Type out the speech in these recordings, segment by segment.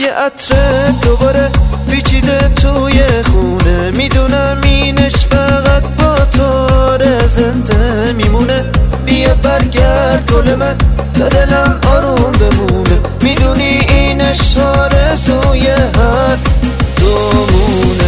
بوی عطر دوباره پیچیده توی خونه، میدونم اینش فقط با تو زنده میمونه. بیا برگرد گل من تا دلم آروم بمونه، میدونی اینش آرزوی هر دومونه.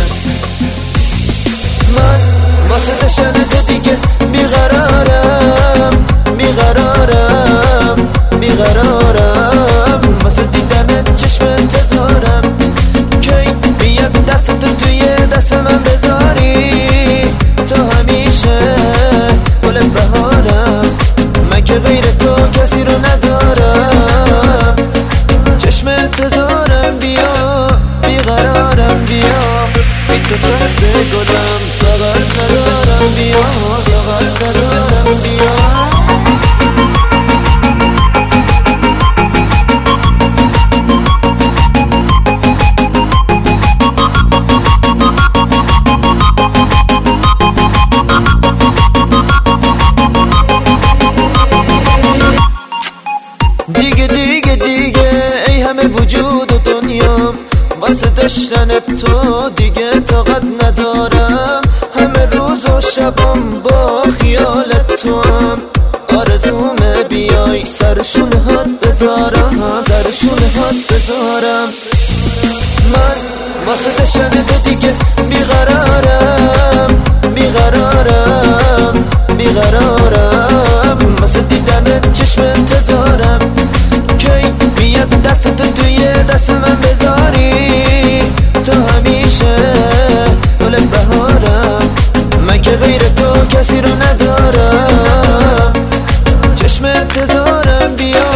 من واسه داشتن تو دیگه بیقرارم بیقرارم بیقرارم، واسه دیدن چشم انتظارم. کی بیاد دست تو توی دست من بذاری تا همیشه گل بهارم، من که غیر تو کسی رو ندارم. چشم انتظارم بیا بیقرارم بیا، بی تو سخت گلم طاقت ندارم بیا طاقت ندارم بیا. دیگه ای همه وجود و دنیام، واسه داشتن تو دیگه طاقت ندارم. همه روز و شبم با خیالت تو هم، آرزومه بیای سر شونهات بذارم سر شونهات بذارم. من واسه داشتن تو دیگه بیقرارم بیقرارم بیقرارم، واسه دیدن چشم انتظارم. کی بیاد دست تو توی دست من بذاری تا همیشه گل بهارم، من که غیر تو کسی رو ندارم. چشم انتظارم بیا